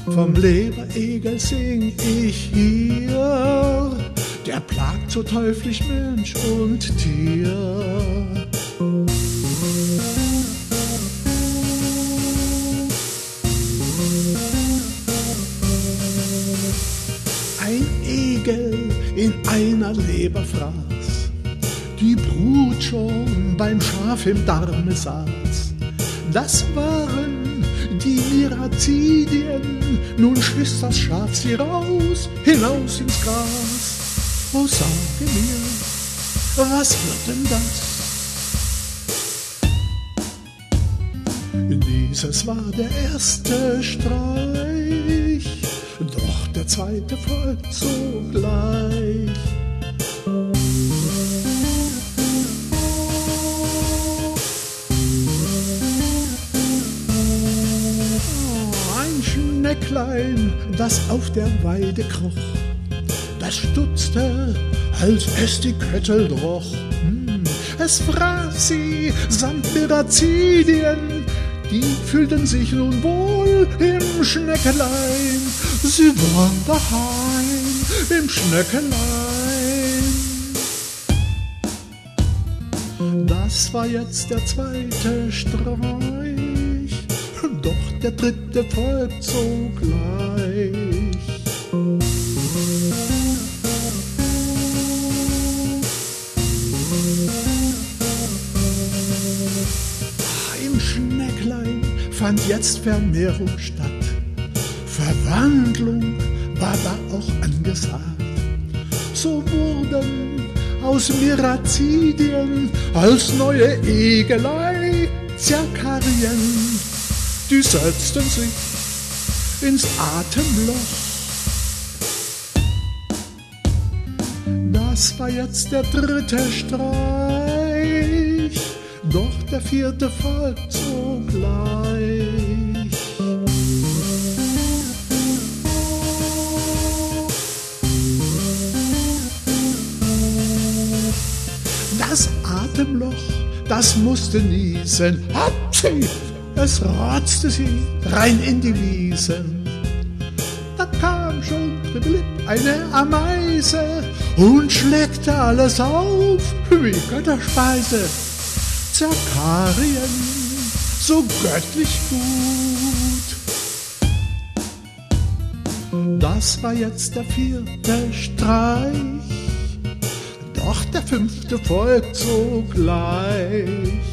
Vom Leberegel sing ich hier, der plagt so teuflisch Mensch und Tier. Ein Egel in einer Leber fraß, die Brut schon beim Schaf im Darme saß. Das waren die Mirazidien, nun schiss das Schaf sie raus, hinaus ins Gras. Oh, sage mir, was wird denn das? Dieses war der erste Streich, doch der zweite folgt sogleich. Ein Schnecklein, das auf der Weide kroch, das stutzte, als es die Köttel roch. Es fraß sie samt Mirazidien, die fühlten sich nun wohl im Schneckelein. Sie waren daheim im Schneckelein. Das war jetzt der zweite Streich, doch der dritte folgt sogleich. Im Schnecklein fand jetzt Vermehrung statt. Verwandlung war da auch angesagt. So wurden aus Mirazidien als neue Egelei Zerkarien. Die setzten sich ins Atemloch. Das war jetzt der dritte Streich, doch der vierte folgt sogleich. Das Atemloch, das musste niesen. Hapsi! Es rotzte sie rein in die Wiesen. Da kam schon triblip eine Ameise und schleckte alles auf wie Götterspeise. Zerkarien, so göttlich gut. Das war jetzt der vierte Streich, doch der fünfte folgt sogleich.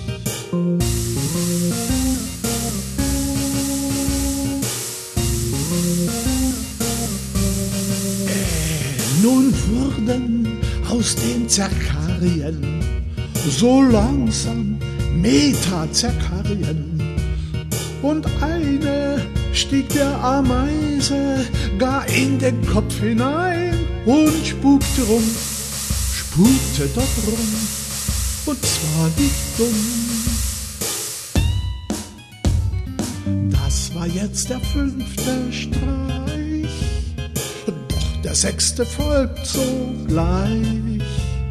Nun wurden aus den Zerkarien so langsam Metazerkarien, und eine stieg der Ameise gar in den Kopf hinein und spukte dort rum, und zwar nicht dumm. Das war jetzt der fünfte Streich, doch der sechste folgt sogleich.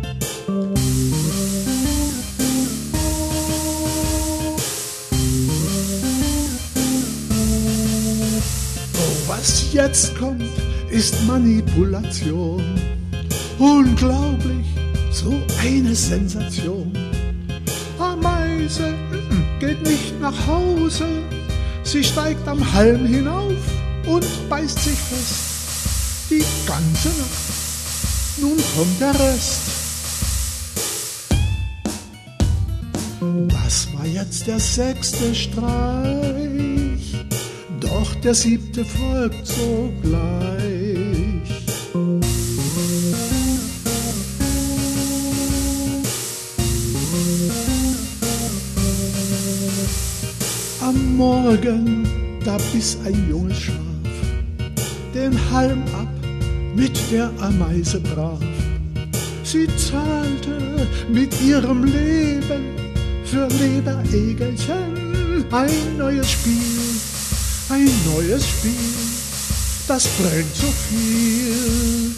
Was jetzt kommt, ist Manipulation. Unglaublich, so eine Sensation. Ameise geht nicht nach Hause, sie steigt am Halm hinauf und beißt sich fest die ganze Nacht. Nun kommt der Rest. Das war jetzt der sechste Streich, doch der siebte folgt sogleich. Am Morgen, da biss ein junges Schaf den Halm ab mit der Ameise brav. Sie zahlte mit ihrem Leben für Leberegelchen ein neues Spiel. Ein neues Spiel, das bringt so viel.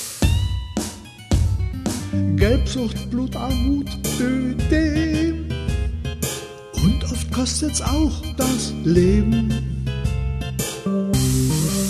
Gelbsucht, Blutarmut, Ödem, und oft kostet's auch das Leben.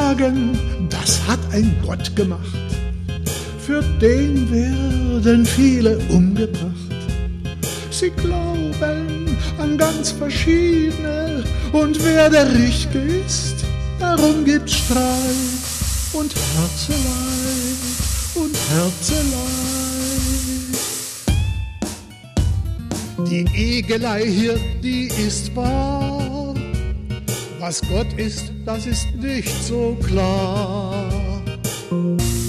sagen, das hat ein Gott gemacht. Für den werden viele umgebracht. Sie glauben an ganz verschiedene, und wer der Richtige ist, darum gibt's Streit und Herzeleid und Herzeleid. Die Egelei hier, die ist wahr. Was Gott ist, das ist nicht so klar.